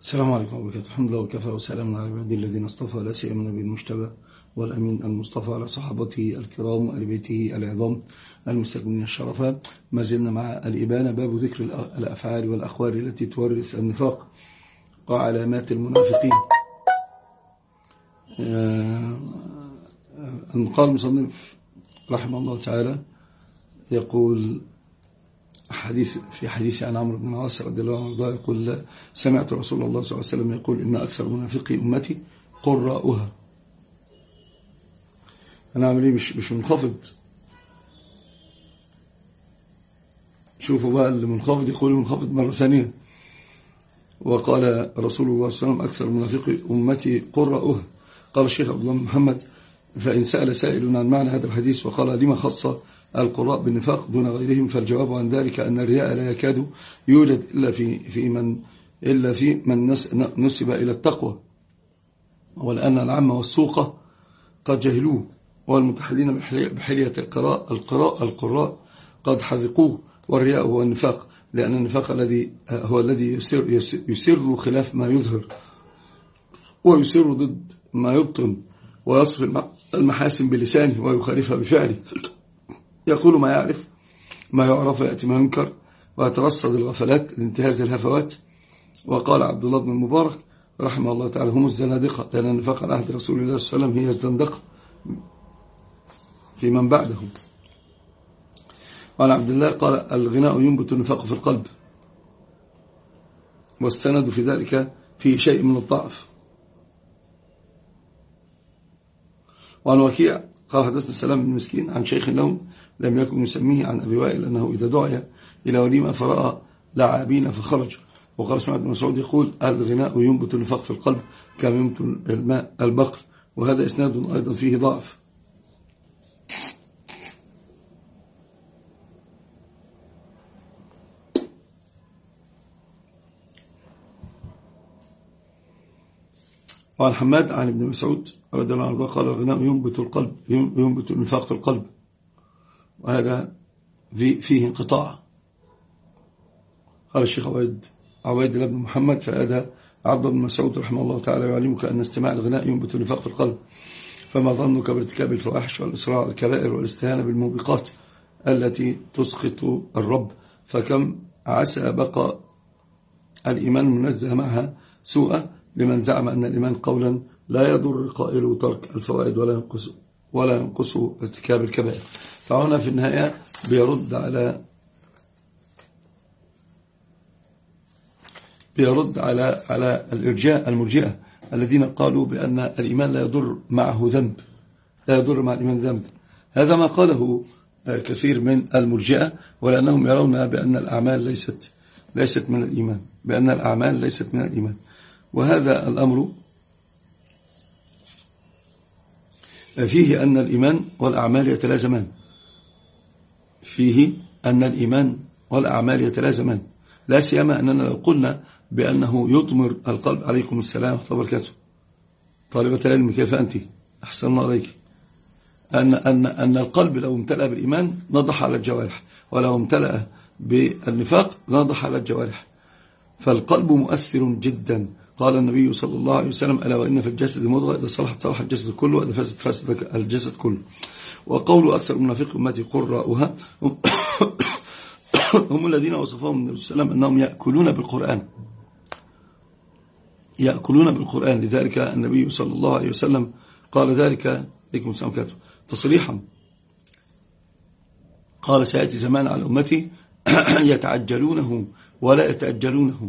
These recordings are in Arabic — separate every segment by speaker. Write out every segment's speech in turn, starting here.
Speaker 1: السلام عليكم ورحمة الله وبركاته. الحمد لله وكفى وسلام على عباده الذين اصطفى، لا سيما النبي المجتبى والأمين المصطفى على صحابته الكرام وآل بيته العظام المستكملين الشرفاء. ما زلنا مع الإبانة، باب ذكر الأفعال والأخبار التي تورث النفاق وعلامات المنافقين. قال المصنف رحمه الله تعالى، يقول في حديث عن عمرو بن العاص رضي الله عنه يقول: سمعت رسول الله صلى الله عليه وسلم يقول: إن أكثر منافقي أمتي قراؤها. أنا عامل إيه؟ مش منخفض. شوفوا بقى، اللي منخفض يقول منخفض مرة ثانية. وقال رسول الله صلى الله عليه وسلم: أكثر منافقي أمتي قراؤها. قال الشيخ عبد الله بن محمد: فإن سأل سائل عن معنى هذا الحديث وقال: لما خص القراء بالنفاق دون غيرهم؟ فالجواب عن ذلك أن الرياء لا يكاد يوجد إلا في من نسب إلى التقوى، ولأن العامة والسوقة قد جهلوه، والمتحلين بحلية القراء قد حذقوه. والرياء هو النفاق، لأن النفاق هو الذي يسر خلاف ما يظهر، ويسر ضد ما يبطن، ويصف المحاسن بلسانه ويخالفها بفعله. يقول ما يعرف، ما يعرف يأتي ما ينكر، ويترصد الغفلات لانتهاز الهفوات. وقال عبد الله بن المبارك رحمه الله تعالى: هم الزنادقة، لأن النفاق على عهد رسول الله صلى الله عليه وسلم هي الزندقة في من بعدهم. وعن عبد الله قال: الغناء ينبت النفاق في القلب، والسند في ذلك فيه شيء من الضعف. وعن وكيع قال: حدثنا سلام بن مسكين عن شيخ لهم لم يكن يسميه عن أبي وائل أنه إذا دعي إلى وليمة فرأى لعابين فخرج. وقال سمعت بن مسعود يقول: الغناء ينبت النفاق في القلب كما ينبت الماء البقر. وهذا إسناد أيضا فيه ضعف. وعن حماد عن ابن مسعود رضي الله عنه قال: الغناء ينبت النفاق في القلب. وهذا فيه انقطاع. قال الشيخ عويد بن محمد: فهذا عبد بن مسعود رحمه الله تعالى يعلمك أن استماع الغناء ينبت النفاق في القلب. فما ظنك بارتكاب الفواحش والإصرار على الكبائر والاستهانة بالموبقات التي تسخط الرب؟ فكم عسى بقى الإيمان المنزه معها سوءا لمن زعم أن الإيمان قولا لا يضر قائله ترك الفوائد ولا ينقص ارتكاب الكبائر. فهنا في النهاية بيرد على المرجئة الذين قالوا بأن الإيمان لا يضر معه ذنب، لا يضر مع الإيمان ذنب. هذا ما قاله كثير من المرجئة، ولأنهم يرون بأن الأعمال ليست من الإيمان، بأن الأعمال ليست من الإيمان. وهذا الأمر فيه أن الإيمان والأعمال يتلازمان، فيه أن الإيمان والأعمال يتلازمان، لا سيما أننا لو قلنا بأنه يضمر القلب. عليكم السلام ورحمة الله وبركاته. طالبة العلم كيف أنت؟ أحسن الله عليك. أن القلب لو امتلأ بالإيمان نضح على الجوارح، ولو امتلأ بالنفاق نضح على الجوارح. فالقلب مؤثر جدا. قال النبي صلى الله عليه وسلم: ألا وإن في الجسد مضغة إذا صلحت صلح الجسد كله وإذا فسدت فسد الجسد كله. وقول أكثر منافق أمتي قراؤها هم الذين وصفهم النبي صلى الله عليه وسلم أنهم يأكلون بالقرآن. لذلك النبي صلى الله عليه وسلم قال ذلك عليكم السلام كاته تصريحا. قال: سيأتي زمان على أمتي يتعجلونه ولا يتأجلونه.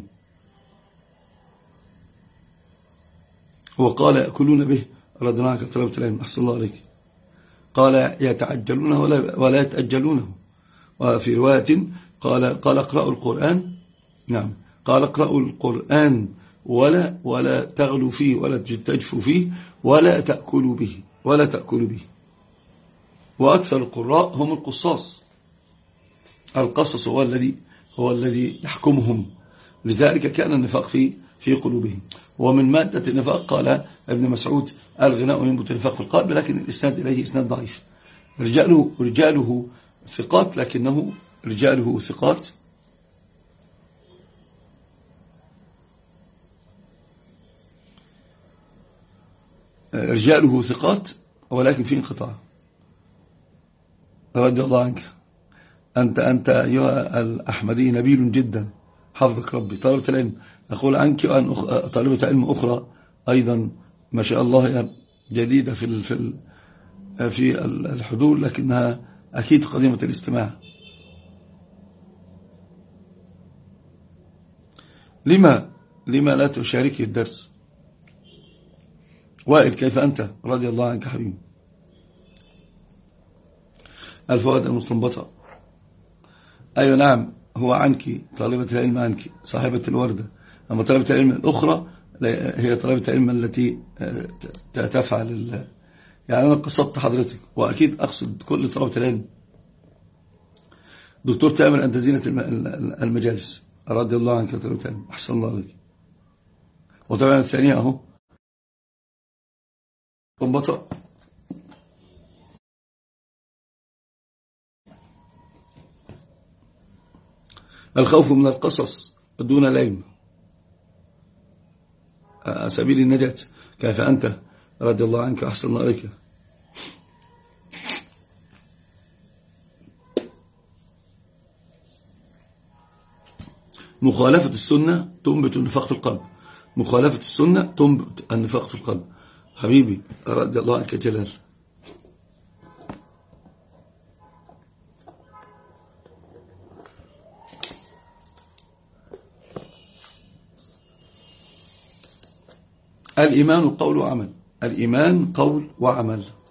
Speaker 1: وقال: يأكلون به. رضي الله عنك طلبة العلم، أحسن الله عليك. قال: يتعجلونه ولا يتأجلونه. وفي رواية قال: اقرأوا القرآن. نعم، قال: اقرأوا القرآن ولا تغلوا فيه ولا تجفوا فيه ولا تأكلوا به. وأكثر القراء هم القصاص. القصص هو الذي يحكمهم. لذلك كان النفاق في قلوبهم. ومن مادة النفاق قال ابن مسعود: الغناء ينبت النفاق في القلب، لكن الإسناد إليه إسناد ضعيف. رجاله ثقات، لكنه رجاله ثقات رجاله ثقات ولكن في انقطاع. رضي الله عنك. أنت أيها الأحمدي نبيل جدا، حفظك ربي. طالبة العلم أقول عنك وأن طالبة علم أخرى أيضا ما شاء الله جديدة في الحضور، لكنها أكيد قديمة الاستماع. لما لا تشاركي الدرس؟ وائل كيف أنت؟ رضي الله عنك حبيبي. الفوائد المستنبطة. أيوة نعم، هو عنك طالبة العلم، عنك صاحبة الوردة. أما طالبة العلم الأخرى هي طالبة العلم التي تفعل يعني أنا قصدت حضرتك، وأكيد أقصد كل طلبة العلم. دكتور تامر أنت زينة المجالس، رضي الله عنك طالبة العلم، أحسن الله عليك. وطبعا الثانية أهو ضبطة. الخوف من القصص دون العلم سبيل النجاة. كيف أنت؟ رضي الله عنك، أحسن الله عليك. مخالفة السنة تنبت النفاق في القلب. مخالفة السنة تنبت النفاق في القلب حبيبي، رضي الله عنك جلال. الإيمان قول وعمل. الإيمان قول وعمل.